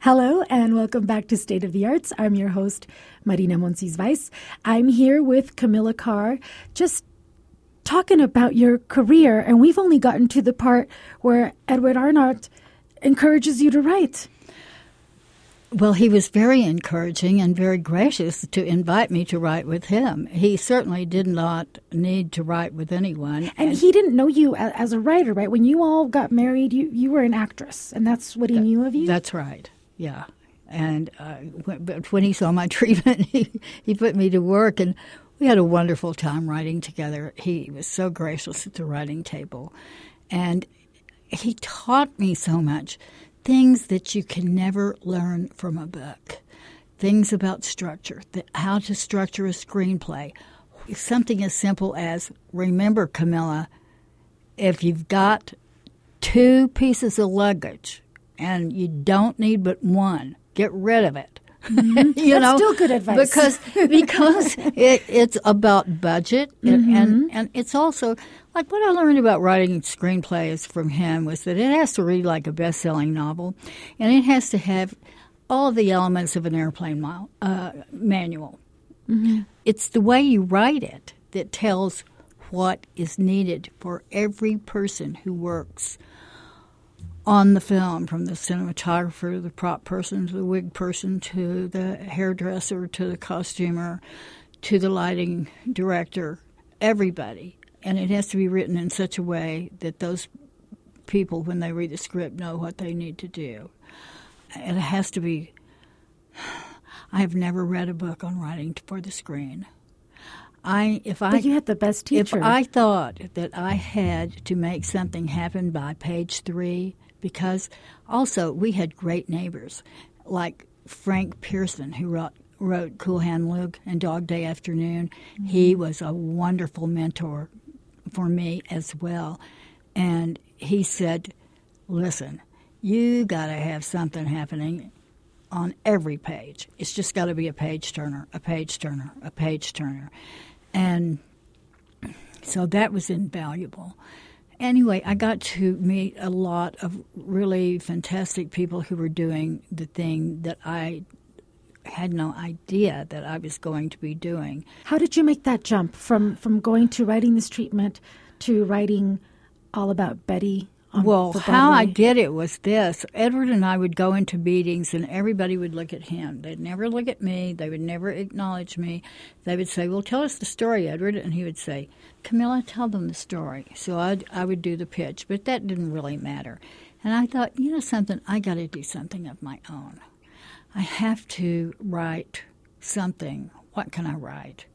Hello and welcome back to State of the Arts. I'm your host, Marina Monsis-Weiss. I'm here with Camilla Carr, just talking about your career, and we've only gotten to the part where Edward Arnott encourages you to write. Well, he was very encouraging and very gracious to invite me to write with him. He certainly did not need to write with anyone. And he didn't know you as a writer, right? When you all got married, you were an actress, and that's what he knew of you? That's right, yeah. And but when he saw my treatment, he put me to work, and we had a wonderful time writing together. He was so gracious at the writing table. And he taught me so much. Things that you can never learn from a book. Things about structure, how to structure a screenplay. Something as simple as, remember, Camilla, if you've got 2 pieces of luggage and you don't need but one, get rid of it. Mm-hmm. That's still good advice. Because it's about budget, and it's also, like what I learned about writing screenplays from him was that it has to read like a best-selling novel, and it has to have all of the elements of an airplane manual. Mm-hmm. It's the way you write it that tells what is needed for every person who works on the film, from the cinematographer to the prop person to the wig person to the hairdresser to the costumer to the lighting director, everybody. And it has to be written in such a way that those people, when they read the script, know what they need to do. It has to be... I have never read a book on writing for the screen. But you had the best teacher. If I thought that I had to make something happen by page 3, because also we had great neighbors, like Frank Pearson, who wrote Cool Hand Luke and Dog Day Afternoon. Mm-hmm. He was a wonderful mentor for me as well. And he said, listen, you got to have something happening on every page. It's just got to be a page turner, a page turner, a page turner. And so that was invaluable. Anyway, I got to meet a lot of really fantastic people who were doing the thing that I had no idea that I was going to be doing. How did you make that jump from going to writing this treatment to writing All About Betty? Well, how I did it was this. Edward and I would go into meetings, and everybody would look at him. They'd never look at me. They would never acknowledge me. They would say, well, tell us the story, Edward. And he would say, Camilla, tell them the story. So I would do the pitch, but that didn't really matter. And I thought, you know something, I got to do something of my own. I have to write something. What can I write?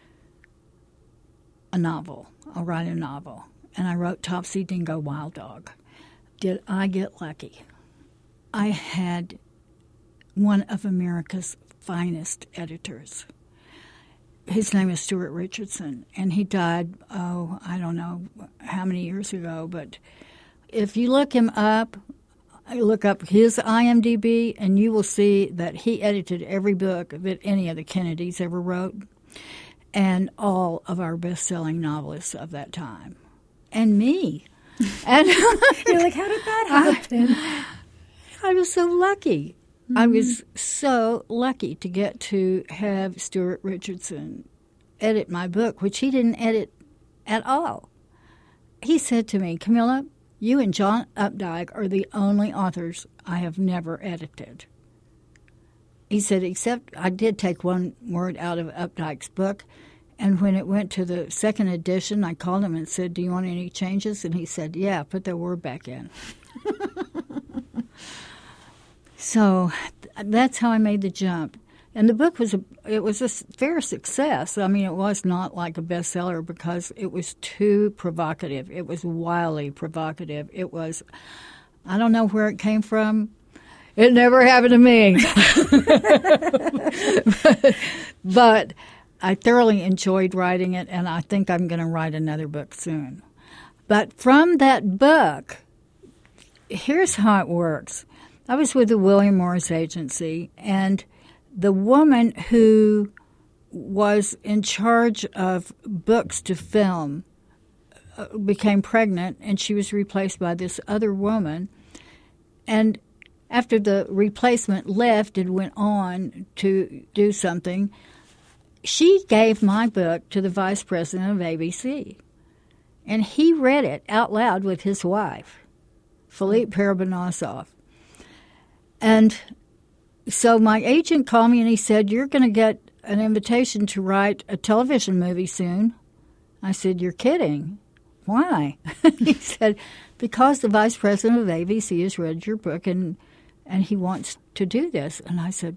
A novel. I'll write a novel. And I wrote Topsy Dingo Wild Dog. Did I get lucky? I had one of America's finest editors. His name is Stuart Richardson, and he died, I don't know how many years ago, but if you look him up, look up his IMDb, and you will see that he edited every book that any of the Kennedys ever wrote, and all of our best-selling novelists of that time. And me. And you're like, how did that happen? I was so lucky. Mm-hmm. I was so lucky to get to have Stuart Richardson edit my book, which he didn't edit at all. He said to me, Camilla, you and John Updike are the only authors I have never edited. He said, except I did take one word out of Updike's book. And when it went to the second edition, I called him and said, do you want any changes? And he said, yeah, put that word back in. So that's how I made the jump. And the book was a fair success. I mean, it was not like a bestseller because it was too provocative. It was wildly provocative. It was, I don't know where it came from. It never happened to me. But I thoroughly enjoyed writing it, and I think I'm going to write another book soon. But from that book, here's how it works. I was with the William Morris Agency, and the woman who was in charge of books to film became pregnant, and she was replaced by this other woman. And after the replacement left and went on to do something, she gave my book to the vice president of ABC. And he read it out loud with his wife, Philippe Parabanosov. And so my agent called me and he said, "You're going to get an invitation to write a television movie soon." I said, "You're kidding. Why?" He said, "Because the vice president of ABC has read your book and he wants to do this." And I said,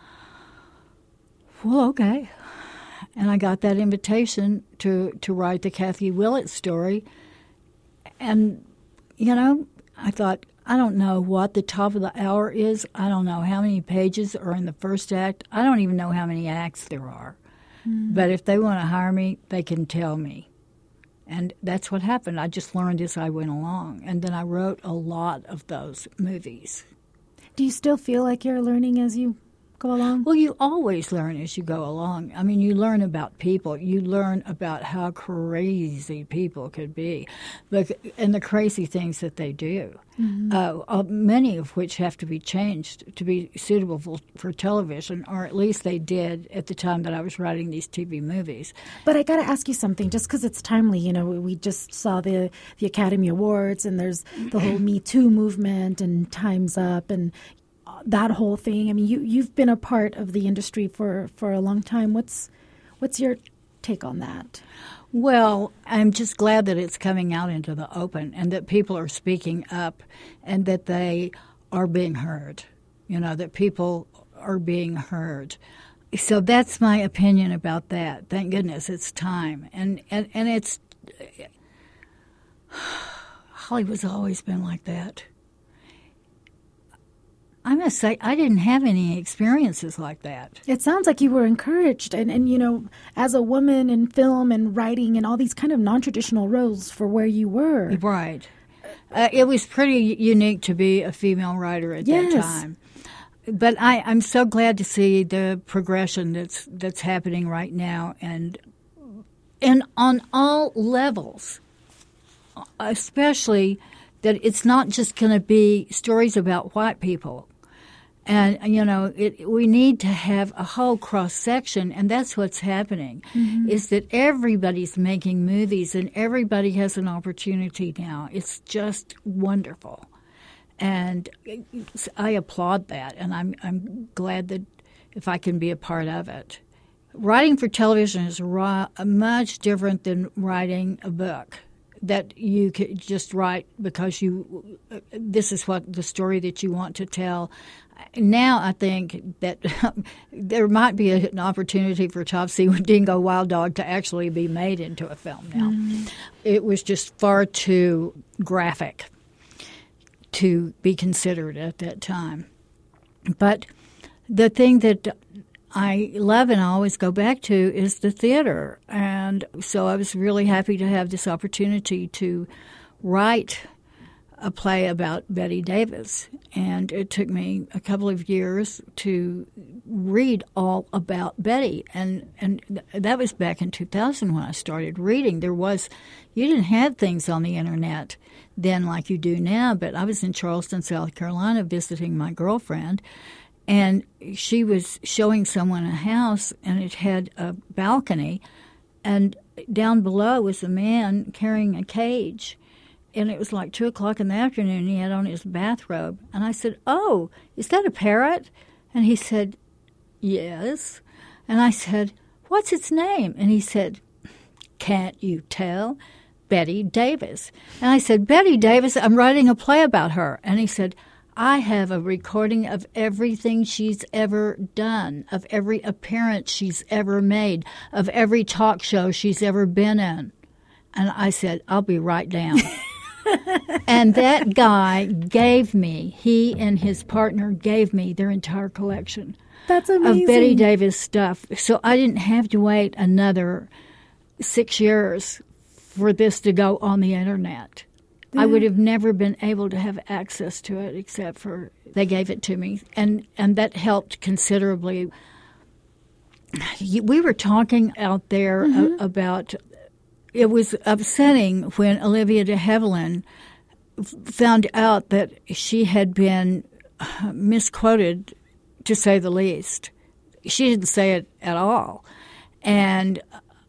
"Well, okay." And I got that invitation to write the Kathy Willett story. And, you know, I thought, I don't know what the top of the hour is. I don't know how many pages are in the first act. I don't even know how many acts there are. But if they want to hire me, they can tell me. And that's what happened. I just learned as I went along. And then I wrote a lot of those movies. Do you still feel like you're learning as you go along? Well, you always learn as you go along. I mean, you learn about people. You learn about how crazy people could be and the crazy things that they do, many of which have to be changed to be suitable for television, or at least they did at the time that I was writing these TV movies. But I got to ask you something, just because it's timely. You know, we just saw the Academy Awards, and there's the whole Me Too movement and Time's Up and that whole thing. I mean, you've been a part of the industry for a long time. What's your take on that? Well, I'm just glad that it's coming out into the open and that people are speaking up and that they are being heard, you know, that people are being heard. So that's my opinion about that. Thank goodness it's time. And it's Hollywood's always been like that. I must say, I didn't have any experiences like that. It sounds like you were encouraged. And you know, as a woman in film and writing and all these kind of non-traditional roles for where you were. Right. It was pretty unique to be a female writer at that time. But I'm so glad to see the progression that's happening right now and on all levels, especially that it's not just going to be stories about white people. And, you know, we need to have a whole cross-section, and that's what's happening, is that everybody's making movies and everybody has an opportunity now. It's just wonderful. And I applaud that, and I'm glad that if I can be a part of it. Writing for television is much different than writing a book that you could just write because this is what the story that you want to tell. Now I think that there might be an opportunity for Topsy Dingo Wild Dog to actually be made into a film now. It was just far too graphic to be considered at that time. But the thing that I love and I always go back to is the theater. And so I was really happy to have this opportunity to write a play about Bette Davis. And it took me a couple of years to read all about Bette. And that was back in 2000 when I started reading. You didn't have things on the internet then like you do now, but I was in Charleston, South Carolina, visiting my girlfriend. And she was showing someone a house, and it had a balcony, and down below was a man carrying a cage. And it was like 2 o'clock in the afternoon, and he had on his bathrobe. And I said, "Oh, is that a parrot?" And he said, "Yes." And I said, "What's its name?" And he said, "Can't you tell? Bette Davis." And I said, "Bette Davis, I'm writing a play about her." And he said, "I have a recording of everything she's ever done, of every appearance she's ever made, of every talk show she's ever been in." And I said, "I'll be right down." And that guy he and his partner gave me their entire collection. That's amazing. Of Bette Davis stuff. So I didn't have to wait another 6 years for this to go on the internet. I would have never been able to have access to it except for they gave it to me. And that helped considerably. We were talking out there about it was upsetting when Olivia de Havilland found out that she had been misquoted, to say the least. She didn't say it at all. And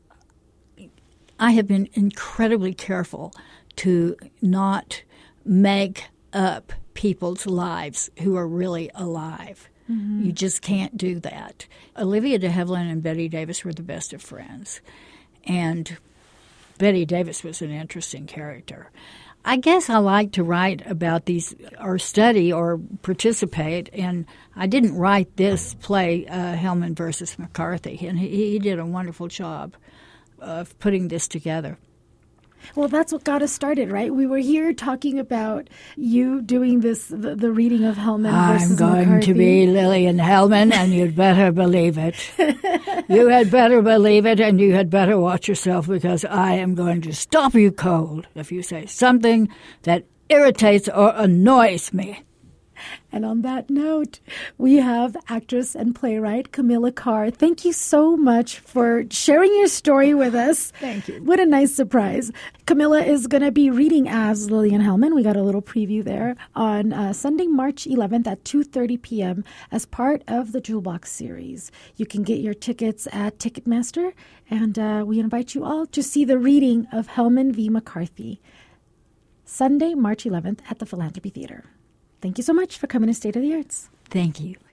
I have been incredibly careful to not make up people's lives who are really alive. Mm-hmm. You just can't do that. Olivia de Havilland and Bette Davis were the best of friends. And Bette Davis was an interesting character. I guess I like to write about these or study or participate, and I didn't write this play, Hellman versus McCarthy, and he did a wonderful job of putting this together. Well, that's what got us started, right? We were here talking about you doing this, the reading of Hellman versus McCarthy. I'm going to be Lillian Hellman, and you'd better believe it. You had better believe it, and you had better watch yourself, because I am going to stop you cold if you say something that irritates or annoys me. And on that note, we have actress and playwright Camilla Carr. Thank you so much for sharing your story with us. Thank you. What a nice surprise. Camilla is going to be reading as Lillian Hellman. We got a little preview there on Sunday, March 11th at 2:30 p.m. as part of the Jewel Box series. You can get your tickets at Ticketmaster, and we invite you all to see the reading of Hellman v. McCarthy. Sunday, March 11th at the Philanthropy Theater. Thank you so much for coming to State of the Arts. Thank you.